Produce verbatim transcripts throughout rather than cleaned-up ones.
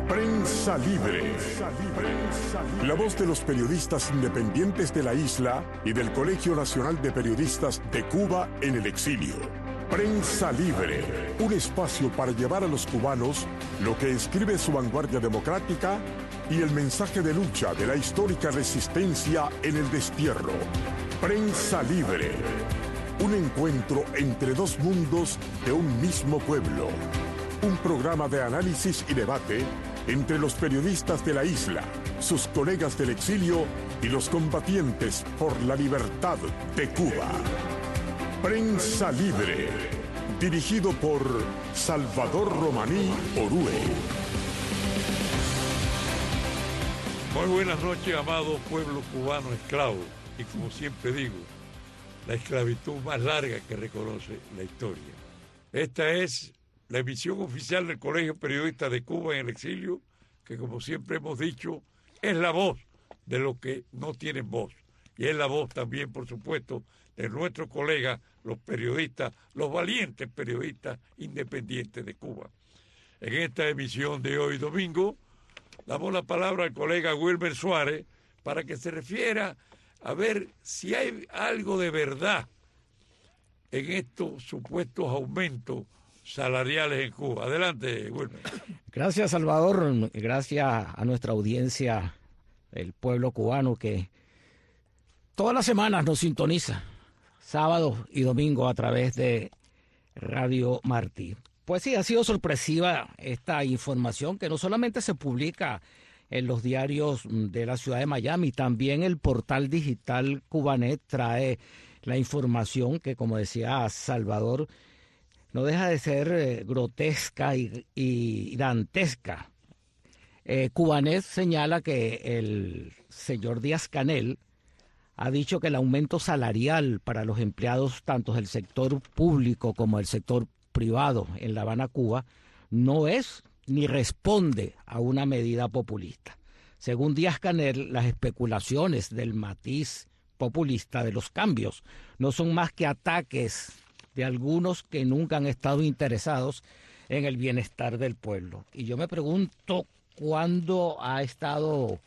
Prensa Libre. La voz de los periodistas independientes de la isla y del Colegio Nacional de Periodistas de Cuba en el exilio. Prensa Libre, un espacio para llevar a los cubanos lo que escribe su vanguardia democrática y el mensaje de lucha de la histórica resistencia en el destierro. Prensa Libre, un encuentro entre dos mundos de un mismo pueblo. Un programa de análisis y debate entre los periodistas de la isla, sus colegas del exilio y los combatientes por la libertad de Cuba. Prensa Libre, dirigido por Salvador Romaní Orue. Muy buenas noches, amado pueblo cubano esclavo. Y como siempre digo, la esclavitud más larga que reconoce la historia. Esta es la emisión oficial del Colegio Periodista de Cuba en el exilio, que como siempre hemos dicho, es la voz de los que no tienen voz. Y es la voz también, por supuesto, de nuestros colegas, los periodistas, los valientes periodistas independientes de Cuba. En esta emisión de hoy domingo, damos la palabra al colega Wilmer Suárez para que se refiera a ver si hay algo de verdad en estos supuestos aumentos salariales en Cuba. Adelante, Wilmer. Gracias, Salvador. Gracias a nuestra audiencia, el pueblo cubano que todas las semanas nos sintoniza, sábado y domingo a través de Radio Martí. Pues sí, ha sido sorpresiva esta información que no solamente se publica en los diarios de la ciudad de Miami, también el portal digital Cubanet trae la información que, como decía Salvador, no deja de ser eh, grotesca y, y dantesca. Eh, Cubanet señala que el señor Díaz-Canel ha dicho que el aumento salarial para los empleados tanto del sector público como del sector privado en La Habana, Cuba, no es ni responde a una medida populista. Según Díaz-Canel, las especulaciones del matiz populista de los cambios no son más que ataques de algunos que nunca han estado interesados en el bienestar del pueblo. Y yo me pregunto cuándo ha estado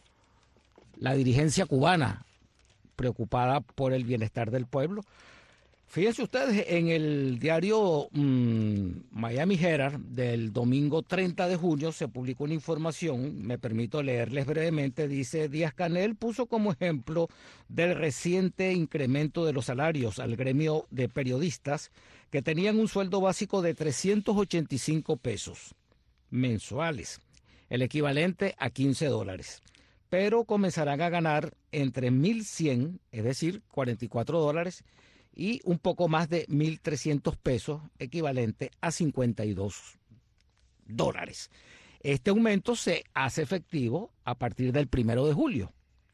la dirigencia cubana preocupada por el bienestar del pueblo. Fíjense ustedes, en el diario mmm, Miami Herald del domingo treinta de junio se publicó una información, me permito leerles brevemente, dice: Díaz-Canel puso como ejemplo del reciente incremento de los salarios al gremio de periodistas que tenían un sueldo básico de trescientos ochenta y cinco pesos mensuales, el equivalente a quince dólares, pero comenzarán a ganar entre mil cien, es decir, cuarenta y cuatro dólares, y un poco más de mil trescientos pesos, equivalente a cincuenta y dos dólares. Este aumento se hace efectivo a partir del primero de julio.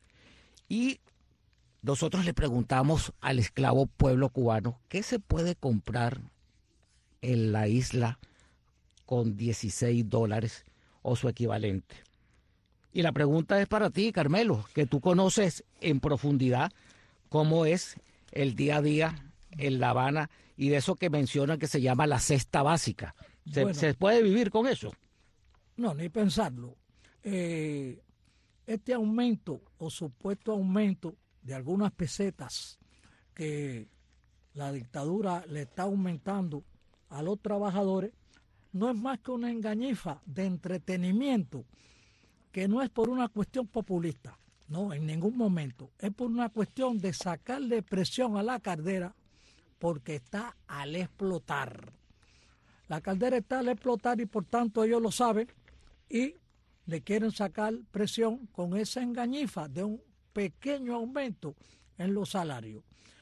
Y nosotros le preguntamos al esclavo pueblo cubano, ¿qué se puede comprar en la isla con dieciséis dólares o su equivalente? Y la pregunta es para ti, Carmelo, que tú conoces en profundidad cómo es el día a día en La Habana y de eso que mencionan que se llama la cesta básica. ¿Se, bueno, ¿se puede vivir con eso? No, ni pensarlo. Eh, este aumento o supuesto aumento de algunas pesetas que la dictadura le está aumentando a los trabajadores no es más que una engañifa de entretenimiento, que no es por una cuestión populista. No, en ningún momento. Es por una cuestión de sacarle presión a la caldera porque está al explotar. La caldera está al explotar y por tanto ellos lo saben y le quieren sacar presión con esa engañifa de un pequeño aumento en los salarios.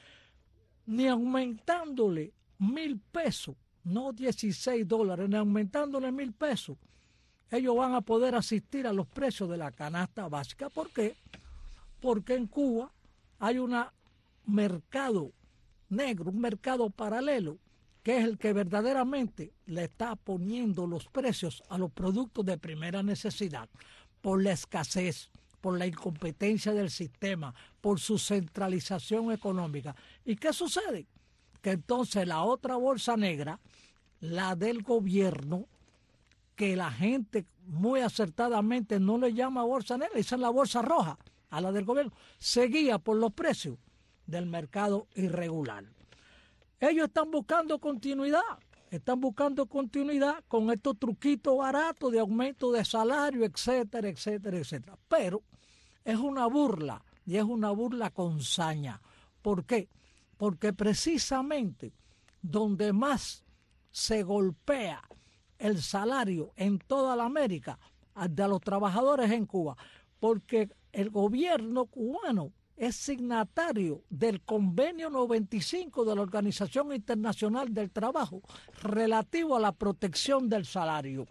Ni aumentándole mil pesos, no dieciséis dólares, ni aumentándole mil pesos, ellos van a poder asistir a los precios de la canasta básica. ¿Por qué? Porque en Cuba hay un mercado negro, un mercado paralelo, que es el que verdaderamente le está poniendo los precios a los productos de primera necesidad, por la escasez, por la incompetencia del sistema, por su centralización económica. ¿Y qué sucede? Que entonces la otra bolsa negra, la del gobierno, que la gente muy acertadamente no le llama bolsa negra, esa es la bolsa roja, a la del gobierno, se guía por los precios del mercado irregular. Ellos están buscando continuidad, están buscando continuidad con estos truquitos baratos de aumento de salario, etcétera, etcétera, etcétera. Pero es una burla, y es una burla con saña. ¿Por qué? Porque precisamente donde más se golpea el salario en toda la América de los trabajadores en Cuba, porque el gobierno cubano es signatario del convenio noventa y cinco de la Organización Internacional del Trabajo relativo a la protección del salario.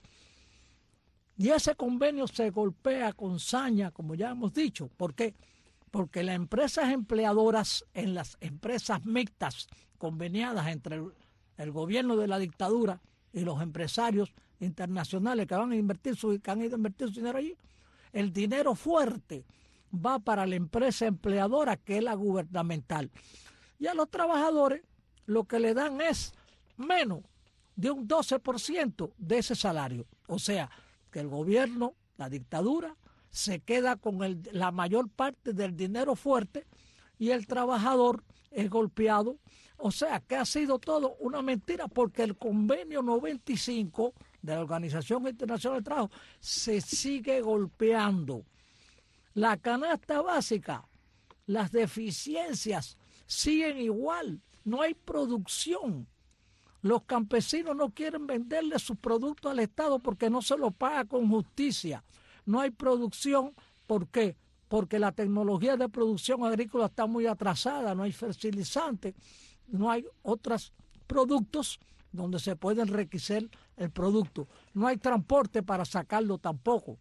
Y ese convenio se golpea con saña, como ya hemos dicho. ¿Por qué? Porque las empresas empleadoras, en las empresas mixtas conveniadas entre el, el gobierno de la dictadura y los empresarios internacionales que van a invertir su, que han ido a invertir su dinero allí, el dinero fuerte va para la empresa empleadora, que es la gubernamental. Y a los trabajadores lo que le dan es menos de un doce por ciento de ese salario. O sea, que el gobierno, la dictadura, se queda con el, la mayor parte del dinero fuerte y el trabajador es golpeado. O sea, que ha sido todo una mentira, porque el convenio noventa y cinco de la Organización Internacional del Trabajo se sigue golpeando. La canasta básica, las deficiencias siguen igual, no hay producción. Los campesinos no quieren venderle sus productos al Estado porque no se lo paga con justicia. No hay producción, ¿por qué? Porque la tecnología de producción agrícola está muy atrasada, no hay fertilizantes, no hay otros productos donde se puede enriquecer el producto. No hay transporte para sacarlo tampoco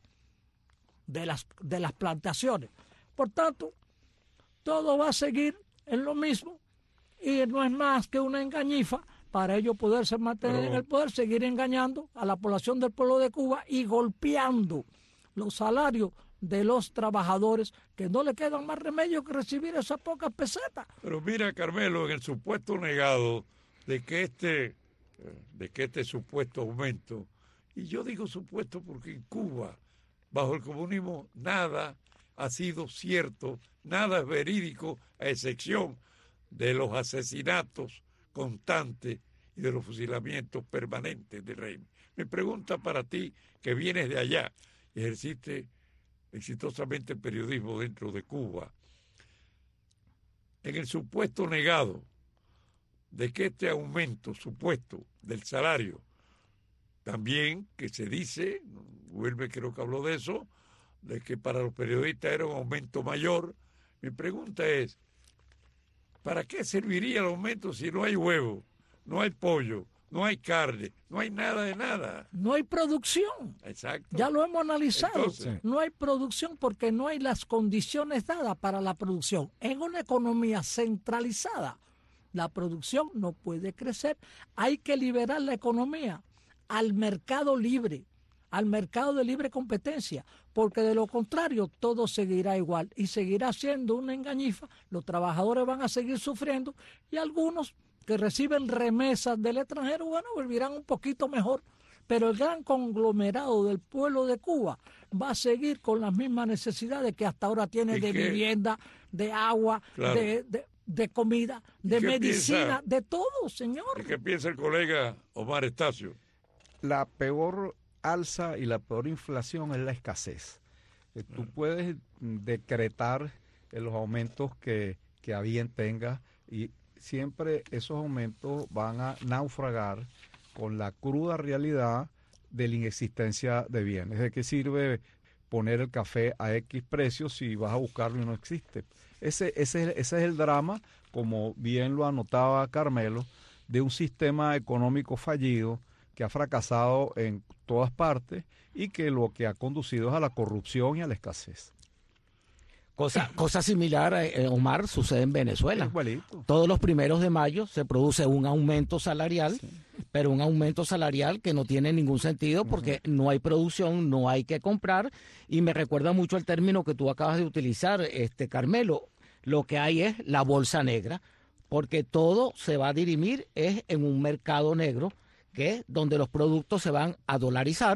de las, de las plantaciones. Por tanto, todo va a seguir en lo mismo y no es más que una engañifa para ellos poderse mantener Pero... en el poder, seguir engañando a la población del pueblo de Cuba y golpeando los salarios de los trabajadores, que no le quedan más remedio que recibir esas pocas pesetas. Pero mira, Carmelo, en el supuesto negado de que este, de que este supuesto aumento, y yo digo supuesto porque en Cuba, bajo el comunismo, nada ha sido cierto, nada es verídico, a excepción de los asesinatos constantes y de los fusilamientos permanentes del régimen. Mi pregunta para ti, que vienes de allá, ejerciste exitosamente el periodismo dentro de Cuba, en el supuesto negado de que este aumento supuesto del salario, también que se dice, Huelme creo que habló de eso, de que para los periodistas era un aumento mayor, mi pregunta es, ¿para qué serviría el aumento si no hay huevo, no hay pollo, no hay carne, no hay nada de nada? No hay producción. Exacto. Ya lo hemos analizado. Entonces, no hay producción porque no hay las condiciones dadas para la producción. En una economía centralizada, la producción no puede crecer. Hay que liberar la economía al mercado libre, al mercado de libre competencia, porque de lo contrario todo seguirá igual y seguirá siendo una engañifa. Los trabajadores van a seguir sufriendo y algunos que reciben remesas del extranjero, bueno, vivirán un poquito mejor, pero el gran conglomerado del pueblo de Cuba va a seguir con las mismas necesidades que hasta ahora tiene de qué? vivienda, de agua, Claro. de, de, de comida, de qué medicina, piensa? de todo, señor. ¿Y qué piensa el colega Omar Estacio? La peor alza y la peor inflación es la escasez. Eh, Tú puedes decretar eh, los aumentos que, que a bien tengas y siempre esos aumentos van a naufragar con la cruda realidad de la inexistencia de bienes. ¿De qué sirve poner el café a X precio si vas a buscarlo y no existe? Ese, ese, ese es el drama, como bien lo anotaba Carmelo, de un sistema económico fallido que ha fracasado en todas partes y que lo que ha conducido es a la corrupción y a la escasez. Cosa, cosa similar, eh, Omar, sucede en Venezuela. Igualito. Todos los primeros de mayo se produce un aumento salarial, Sí. pero un aumento salarial que no tiene ningún sentido porque uh-huh. no hay producción, no hay que comprar. Y me recuerda mucho el término que tú acabas de utilizar, este Carmelo. Lo que hay es la bolsa negra, porque todo se va a dirimir es en un mercado negro, que es donde los productos se van a dolarizar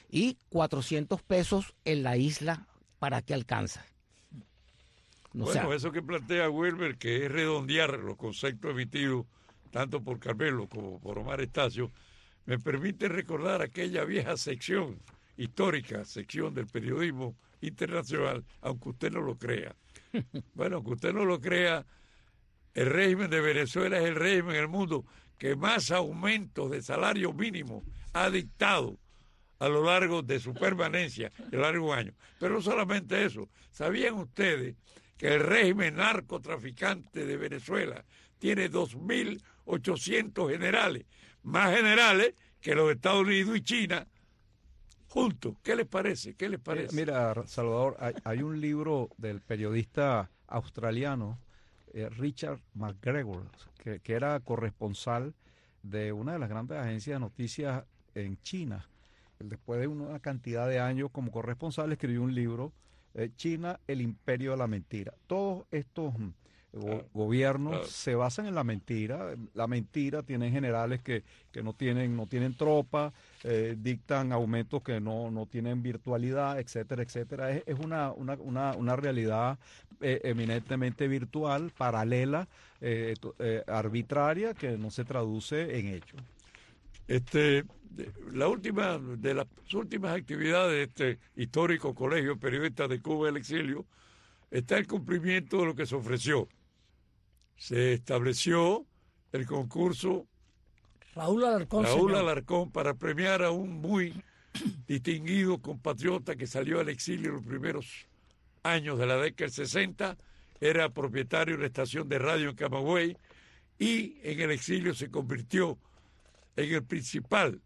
y cuatrocientos pesos en la isla. ¿Para qué alcanza? No bueno, sea, eso que plantea Wilber, que es redondear los conceptos emitidos tanto por Carmelo como por Omar Estacio, me permite recordar aquella vieja sección histórica, sección del periodismo internacional, aunque usted no lo crea. Bueno, aunque usted no lo crea, el régimen de Venezuela es el régimen en el mundo que más aumentos de salario mínimo ha dictado a lo largo de su permanencia, a lo largo de un año. Pero no solamente eso, ¿sabían ustedes que el régimen narcotraficante de Venezuela tiene dos mil ochocientos generales, más generales que los Estados Unidos y China juntos? ¿Qué les parece? ¿Qué les parece? Mira, Salvador, hay, hay un libro del periodista australiano eh, Richard McGregor, que, que era corresponsal de una de las grandes agencias de noticias en China. Después de una cantidad de años como corresponsal escribió un libro, eh, China, el imperio de la mentira. Todos estos go gobiernos claro. se basan en la mentira. La mentira, tienen generales que, que no tienen no tienen tropa, eh, dictan aumentos que no, no tienen virtualidad, etcétera, etcétera. Es, es una, una, una, una realidad eh, eminentemente virtual, paralela, eh, eh, arbitraria, que no se traduce en hechos. Este, la última de las últimas actividades de este histórico colegio de periodistas de Cuba del exilio está el cumplimiento de lo que se ofreció. Se estableció el concurso Raúl Alarcón, Raúl Alarcón para premiar a un muy distinguido compatriota que salió al exilio en los primeros años de la década del sesenta, era propietario de una estación de radio en Camagüey y en el exilio se convirtió en el principal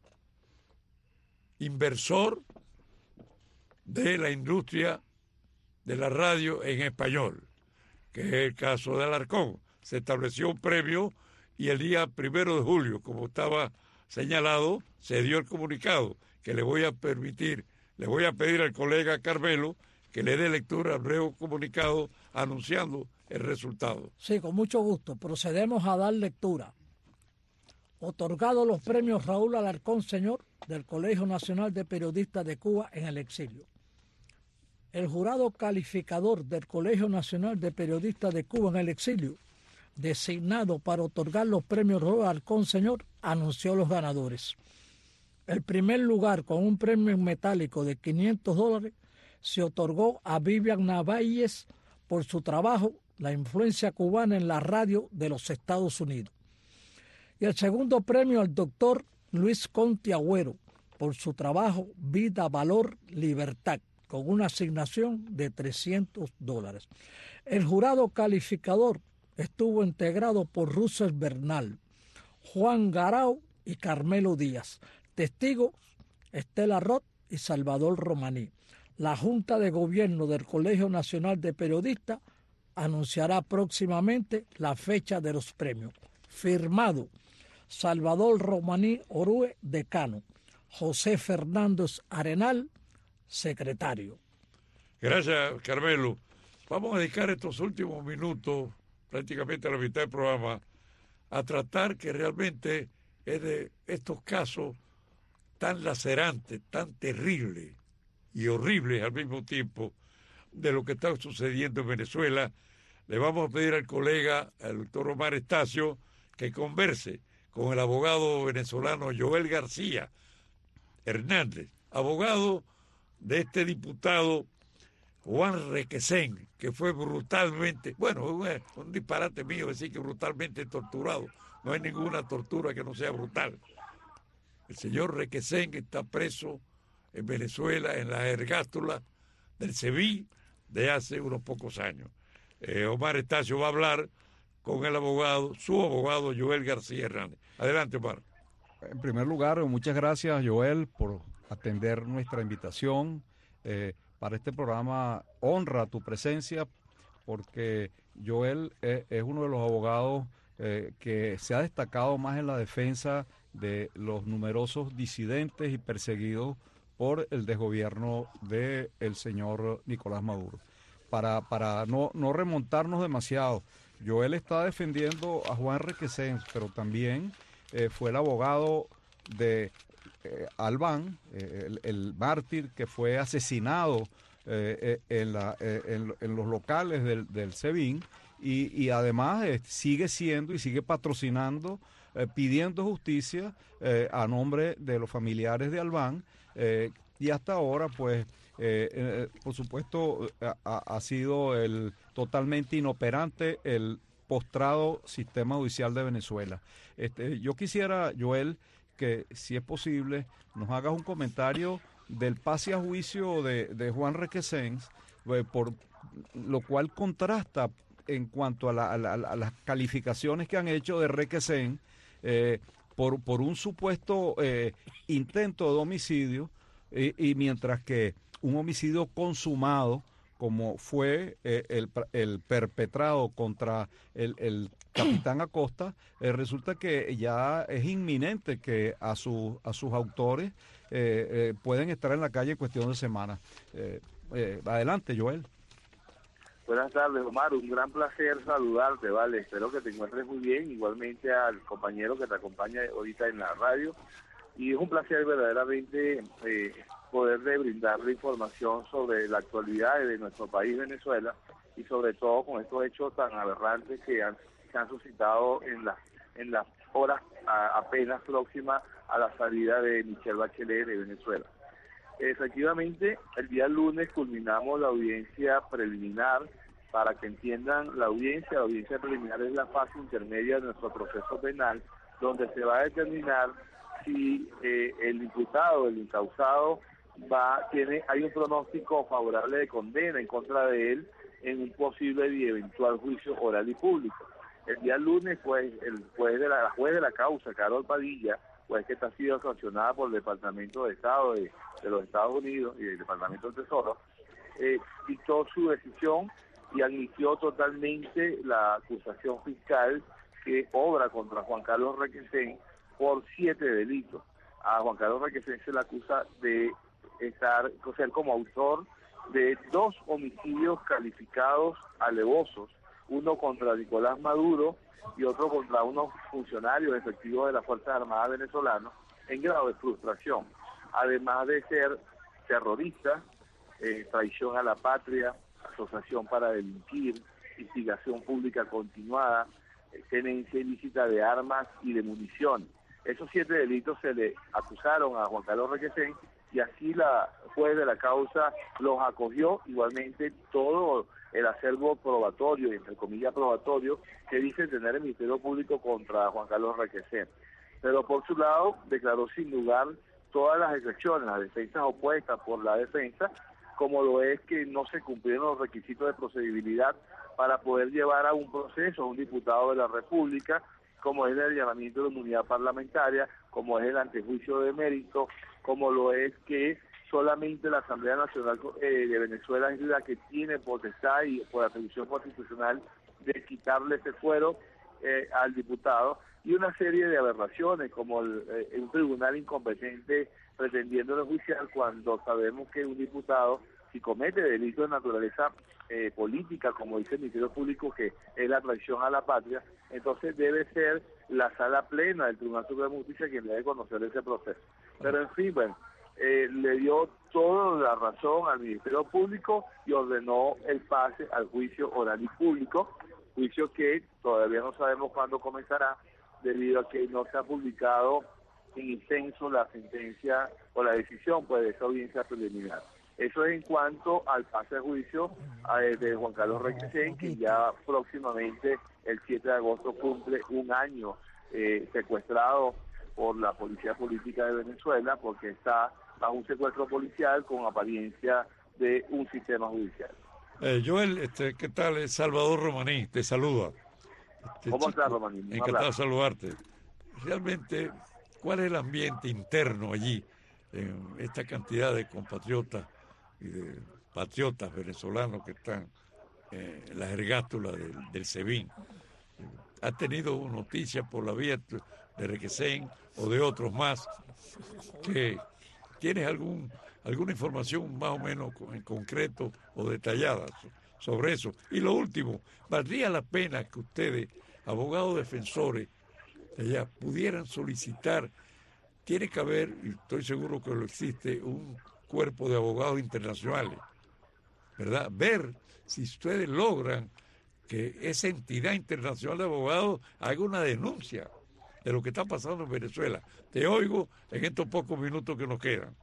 inversor de la industria de la radio en español, que es el caso de Alarcón. Se estableció un premio y el día primero de julio, como estaba señalado, se dio el comunicado que le voy a permitir, le voy a pedir al colega Carmelo que le dé lectura al breve comunicado anunciando el resultado. Sí, con mucho gusto. Procedemos a dar lectura. Otorgado los premios Raúl Alarcón, señor, del Colegio Nacional de Periodistas de Cuba en el exilio. El jurado calificador del Colegio Nacional de Periodistas de Cuba en el exilio, designado para otorgar los premios Raúl Alarcón, señor, anunció los ganadores. El primer lugar, con un premio en metálico de quinientos dólares, se otorgó a Vivian Navalles por su trabajo, La influencia cubana en la radio de los Estados Unidos. Y el segundo premio al doctor Luis Conti Agüero por su trabajo Vida, Valor, Libertad, con una asignación de trescientos dólares. El jurado calificador estuvo integrado por Russell Bernal, Juan Garao y Carmelo Díaz. Testigos, Estela Roth y Salvador Romaní. La Junta de Gobierno del Colegio Nacional de Periodistas anunciará próximamente la fecha de los premios. Firmado Salvador Romaní Orue, decano. José Fernández Arenal, secretario. Gracias, Carmelo. Vamos a dedicar estos últimos minutos, prácticamente a la mitad del programa, a tratar que realmente es de estos casos tan lacerantes, tan terribles y horribles al mismo tiempo de lo que está sucediendo en Venezuela. Le vamos a pedir al colega, al doctor Omar Estacio, que converse con el abogado venezolano Joel García Hernández, abogado de este diputado Juan Requesén, que fue brutalmente, bueno, un, un disparate mío decir que brutalmente torturado. No hay ninguna tortura que no sea brutal. El señor Requesén está preso en Venezuela, en la ergástula del SEBIN de hace unos pocos años. Eh, Omar Estacio va a hablar con el abogado, su abogado Joel García Hernández. Adelante, Omar. En primer lugar, muchas gracias, Joel, por atender nuestra invitación. Eh, para este programa honra tu presencia porque Joel es, es uno de los abogados eh, que se ha destacado más en la defensa de los numerosos disidentes y perseguidos por el desgobierno del señor Nicolás Maduro. Para, para no, no remontarnos demasiado, Joel está defendiendo a Juan Requesén, pero también eh, fue el abogado de eh, Albán, eh, el, el mártir que fue asesinado eh, en, la, eh, en, en los locales del, del SEBIN, y, y además eh, sigue siendo y sigue patrocinando, eh, pidiendo justicia eh, a nombre de los familiares de Albán, eh, y hasta ahora pues eh, eh, por supuesto ha, ha sido el totalmente inoperante el postrado sistema judicial de Venezuela. Este, yo quisiera, Joel, que si es posible nos hagas un comentario del pase a juicio de, de Juan Requesens, eh, por lo cual contrasta en cuanto a, la, a, la, a las calificaciones que han hecho de Requesens eh, por, por un supuesto eh, intento de homicidio, eh, y mientras que un homicidio consumado, como fue eh, el, el perpetrado contra el, el capitán Acosta, eh, resulta que ya es inminente que a, su, a sus autores eh, eh, pueden estar en la calle en cuestión de semanas. Eh, eh, adelante, Joel. Buenas tardes, Omar. Un gran placer saludarte, ¿vale? Espero que te encuentres muy bien. Igualmente al compañero que te acompaña ahorita en la radio. Y es un placer verdaderamente eh, poderle brindarle información sobre la actualidad de nuestro país, Venezuela, y sobre todo con estos hechos tan aberrantes que han, se han suscitado en, la, en las horas a, apenas próximas a la salida de Michelle Bachelet de Venezuela. Efectivamente, el día lunes culminamos la audiencia preliminar. Para que entiendan la audiencia, la audiencia preliminar es la fase intermedia de nuestro proceso penal, donde se va a determinar si eh, el imputado, el incausado, va, tiene, hay un pronóstico favorable de condena en contra de él en un posible y eventual juicio oral y público. El día lunes, pues, el juez de la, la juez de la causa, Carol Padilla, pues que está sido sancionada por el Departamento de Estado de, de los Estados Unidos y el Departamento del Tesoro, eh, dictó su decisión y admitió totalmente la acusación fiscal que obra contra Juan Carlos Requesens por siete delitos. A Juan Carlos Requesens se le acusa de estar, o ser como autor de dos homicidios calificados alevosos, uno contra Nicolás Maduro y otro contra unos funcionarios efectivos de las Fuerzas Armadas venezolanos en grado de frustración, además de ser terrorista, eh, traición a la patria, asociación para delinquir, instigación pública continuada, eh, tenencia ilícita de armas y de munición. Esos siete delitos se le acusaron a Juan Carlos Requesens y así la juez de la causa los acogió, igualmente todo el acervo probatorio, entre comillas probatorio, que dice tener el Ministerio Público contra Juan Carlos Requesens. Pero por su lado declaró sin lugar todas las excepciones, las defensas opuestas por la defensa, como lo es que no se cumplieron los requisitos de procedibilidad para poder llevar a un proceso a un diputado de la República, como es el llamamiento de inmunidad parlamentaria, como es el antejuicio de mérito, como lo es que solamente la Asamblea Nacional eh, de Venezuela es la que tiene potestad y por atribución constitucional de quitarle ese fuero eh, al diputado, y una serie de aberraciones como el, eh, un tribunal incompetente pretendiendo enjuiciar cuando sabemos que un diputado, si comete delitos de naturaleza eh, política, como dice el Ministerio Público, que es la traición a la patria, entonces debe ser la sala plena del Tribunal Supremo de Justicia quien debe conocer ese proceso. Pero en fin, bueno, eh, le dio toda la razón al Ministerio Público y ordenó el pase al juicio oral y público, juicio que todavía no sabemos cuándo comenzará, debido a que no se ha publicado en incenso la sentencia o la decisión pues de esa audiencia preliminar. Eso es en cuanto al pase de juicio eh, de Juan Carlos Requesens, que ya próximamente el siete de agosto cumple un año eh, secuestrado por la Policía Política de Venezuela, porque está bajo un secuestro policial con apariencia de un sistema judicial. Eh, Joel, este, ¿qué tal? Es Salvador Romaní, te saluda. Este, ¿Cómo chico, estás, Romaní? Encantado de saludarte. Realmente, ¿cuál es el ambiente interno allí, en esta cantidad de compatriotas y de patriotas venezolanos que están eh, en las ergástulas del, del SEBIN? ¿Has tenido noticias por la vía de Requesens o de otros más? Que ¿Tienes algún alguna información más o menos en concreto o detallada sobre eso? Y lo último, ¿valdría la pena que ustedes, abogados defensores, allá, pudieran solicitar tiene que haber, y estoy seguro que lo existe, un cuerpo de abogados internacionales, ¿verdad? Ver si ustedes logran que esa entidad internacional de abogados haga una denuncia de lo que está pasando en Venezuela. Te oigo en estos pocos minutos que nos quedan.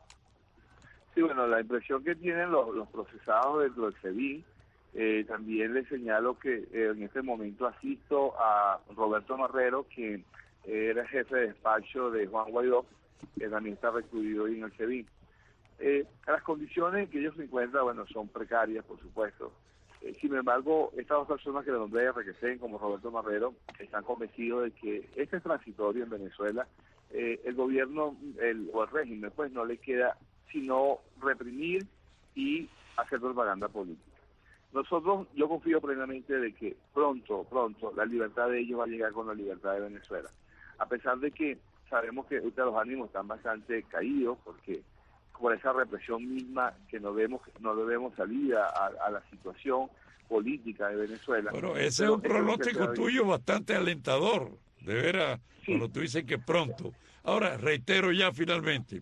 Sí, bueno, la impresión que tienen los, los procesados dentro del SEBIN, eh, también les señalo que eh, en este momento asisto a Roberto Marrero, quien era jefe de despacho de Juan Guaidó, que también está recluido ahí en el SEBIN. Eh, las condiciones en que ellos se encuentran, bueno, son precarias, por supuesto. Eh, sin embargo, estas dos personas que le nombré, enriquecen como Roberto Marrero, están convencidos de que este es transitorio en Venezuela. Eh, el gobierno el, o el régimen, pues, no le queda sino reprimir y hacer propaganda política. Nosotros, yo confío plenamente de que pronto, pronto, la libertad de ellos va a llegar con la libertad de Venezuela. A pesar de que sabemos que ahorita los ánimos están bastante caídos, porque por esa represión misma que no vemos, no debemos salida a, a la situación política de Venezuela. Bueno, ese Pero es un pronóstico es tuyo bastante alentador, de veras, sí. Cuando tú dices que pronto. Ahora, reitero ya finalmente,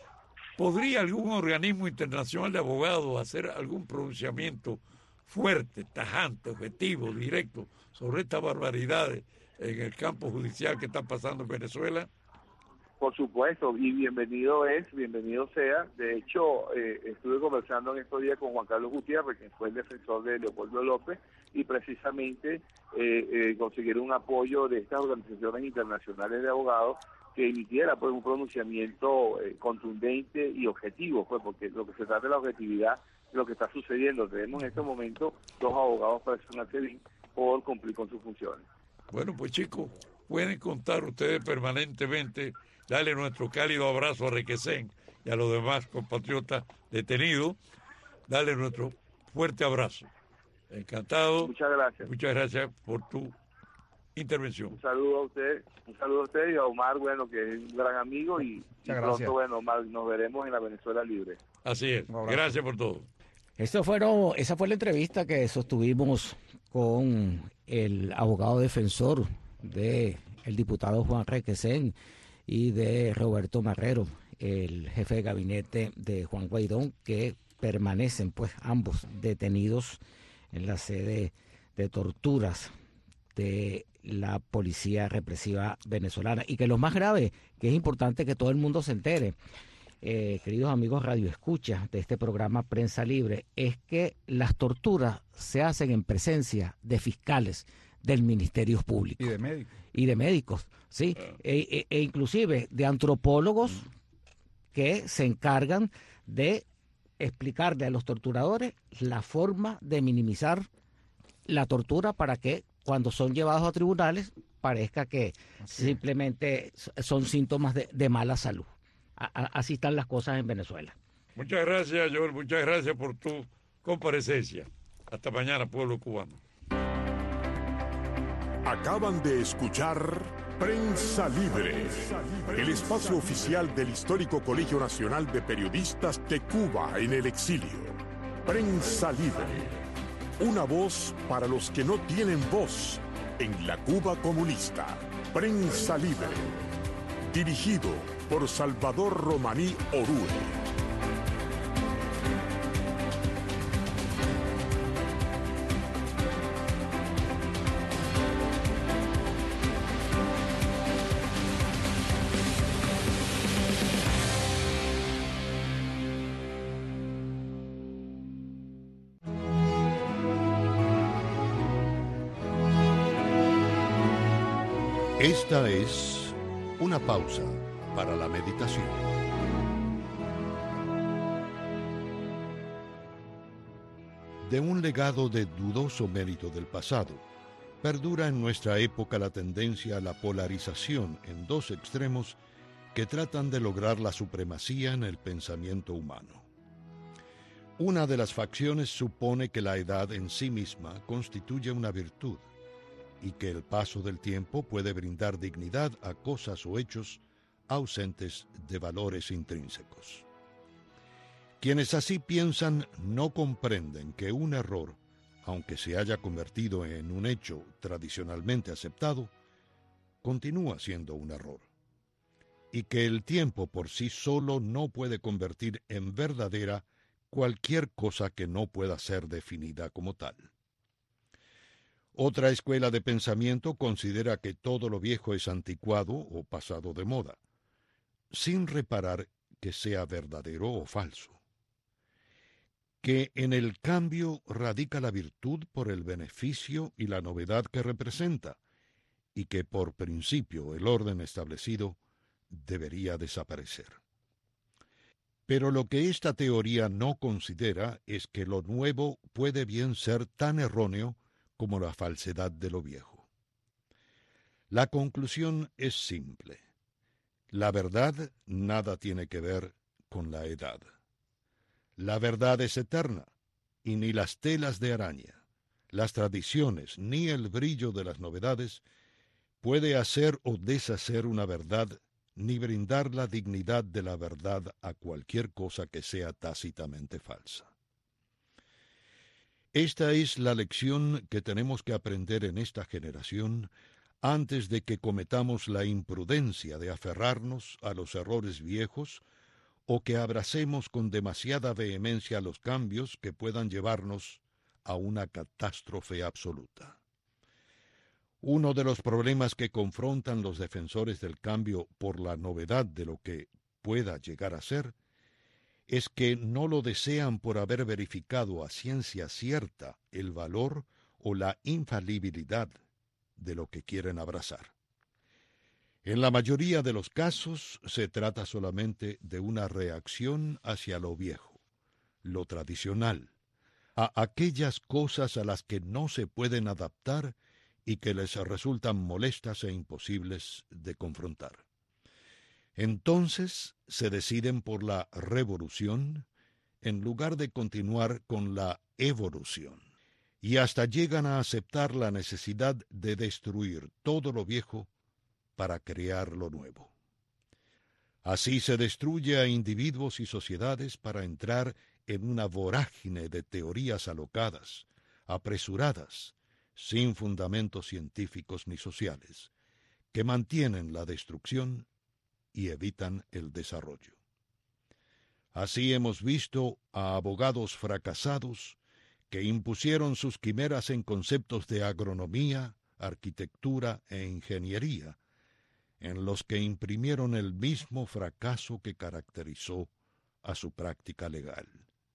¿podría algún organismo internacional de abogados hacer algún pronunciamiento fuerte, tajante, objetivo, directo sobre estas barbaridades en el campo judicial que están pasando en Venezuela? Por supuesto, y bienvenido es, bienvenido sea. De hecho, eh, estuve conversando en estos días con Juan Carlos Gutiérrez, que fue el defensor de Leopoldo López, y precisamente eh, eh, consiguieron un apoyo de estas organizaciones internacionales de abogados que emitiera pues un pronunciamiento eh, contundente y objetivo, pues porque lo que se trata de la objetividad de lo que está sucediendo. Tenemos en este momento dos abogados presos en el SEBIN por cumplir con sus funciones. Bueno, pues chicos, pueden contar ustedes permanentemente, darle nuestro cálido abrazo a Requesén y a los demás compatriotas detenidos, darle nuestro fuerte abrazo. Encantado. Muchas gracias. Muchas gracias por tu intervención. Un saludo a usted, un saludo a usted y a Omar, bueno, que es un gran amigo y, y pronto, bueno, Omar, nos veremos en la Venezuela libre. Así es. Gracias por todo. Esto fueron, esa fue la entrevista que sostuvimos con el abogado defensor de el diputado Juan Requesén y de Roberto Marrero, el jefe de gabinete de Juan Guaidó, que permanecen pues ambos detenidos en la sede de torturas de la policía represiva venezolana. Y que lo más grave, que es importante que todo el mundo se entere, eh, queridos amigos radioescuchas de este programa Prensa Libre, es que las torturas se hacen en presencia de fiscales del Ministerio Público. Y de médicos. Y de médicos, sí. E, e, e inclusive de antropólogos que se encargan de explicarle a los torturadores la forma de minimizar la tortura para que cuando son llevados a tribunales parezca que así simplemente son síntomas de, de mala salud. A, a, así están las cosas en Venezuela. Muchas gracias, Joel. Muchas gracias por tu comparecencia. Hasta mañana, pueblo cubano. Acaban de escuchar Prensa Libre, el espacio oficial del histórico Colegio Nacional de Periodistas de Cuba en el exilio. Prensa Libre, una voz para los que no tienen voz en la Cuba comunista. Prensa Libre, dirigido por Salvador Romaní Orue. Esta es una pausa para la meditación. De un legado de dudoso mérito del pasado, perdura en nuestra época la tendencia a la polarización en dos extremos que tratan de lograr la supremacía en el pensamiento humano. Una de las facciones supone que la edad en sí misma constituye una virtud, y que el paso del tiempo puede brindar dignidad a cosas o hechos ausentes de valores intrínsecos. Quienes así piensan no comprenden que un error, aunque se haya convertido en un hecho tradicionalmente aceptado, continúa siendo un error. y que el tiempo por sí solo no puede convertir en verdadera cualquier cosa que no pueda ser definida como tal. Otra escuela de pensamiento considera que todo lo viejo es anticuado o pasado de moda, sin reparar que sea verdadero o falso. Que en el cambio radica la virtud por el beneficio y la novedad que representa, y que por principio el orden establecido debería desaparecer. Pero lo que esta teoría no considera es que lo nuevo puede bien ser tan erróneo como la falsedad de lo viejo. La conclusión es simple. La verdad nada tiene que ver con la edad. La verdad es eterna, y ni las telas de araña, las tradiciones, ni el brillo de las novedades puede hacer o deshacer una verdad, ni brindar la dignidad de la verdad a cualquier cosa que sea tácitamente falsa. Esta es la lección que tenemos que aprender en esta generación antes de que cometamos la imprudencia de aferrarnos a los errores viejos o que abracemos con demasiada vehemencia los cambios que puedan llevarnos a una catástrofe absoluta. Uno de los problemas que confrontan los defensores del cambio por la novedad de lo que pueda llegar a ser es que no lo desean por haber verificado a ciencia cierta el valor o la infalibilidad de lo que quieren abrazar. En la mayoría de los casos se trata solamente de una reacción hacia lo viejo, lo tradicional, a aquellas cosas a las que no se pueden adaptar y que les resultan molestas e imposibles de confrontar. Entonces se deciden por la revolución en lugar de continuar con la evolución, y hasta llegan a aceptar la necesidad de destruir todo lo viejo para crear lo nuevo. Así se destruye a individuos y sociedades para entrar en una vorágine de teorías alocadas, apresuradas, sin fundamentos científicos ni sociales, que mantienen la destrucción y evitan el desarrollo. Así hemos visto a abogados fracasados que impusieron sus quimeras en conceptos de agronomía, arquitectura e ingeniería, en los que imprimieron el mismo fracaso que caracterizó a su práctica legal.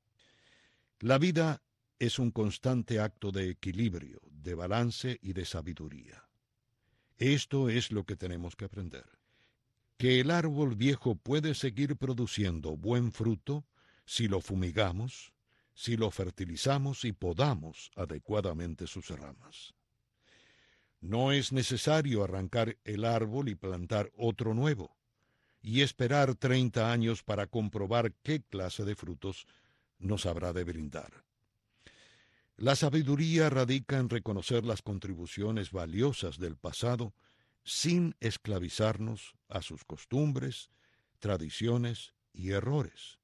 La vida es un constante acto de equilibrio, de balance y de sabiduría. Esto es lo que tenemos que aprender. Que el árbol viejo puede seguir produciendo buen fruto si lo fumigamos, si lo fertilizamos y podamos adecuadamente sus ramas. No es necesario arrancar el árbol y plantar otro nuevo, y esperar treinta años para comprobar qué clase de frutos nos habrá de brindar. La sabiduría radica en reconocer las contribuciones valiosas del pasado sin esclavizarnos a sus costumbres, tradiciones y errores.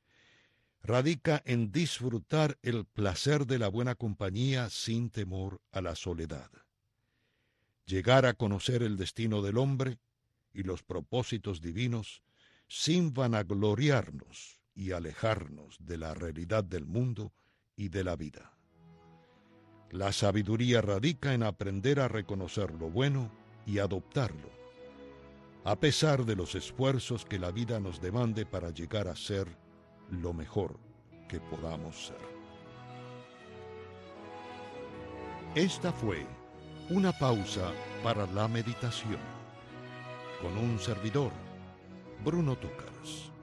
Radica en disfrutar el placer de la buena compañía sin temor a la soledad. Llegar a conocer el destino del hombre y los propósitos divinos sin vanagloriarnos y alejarnos de la realidad del mundo y de la vida. La sabiduría radica en aprender a reconocer lo bueno y adoptarlo, a pesar de los esfuerzos que la vida nos demande para llegar a ser lo mejor que podamos ser. Esta fue una pausa para la meditación, con un servidor, Bruno Túcaras.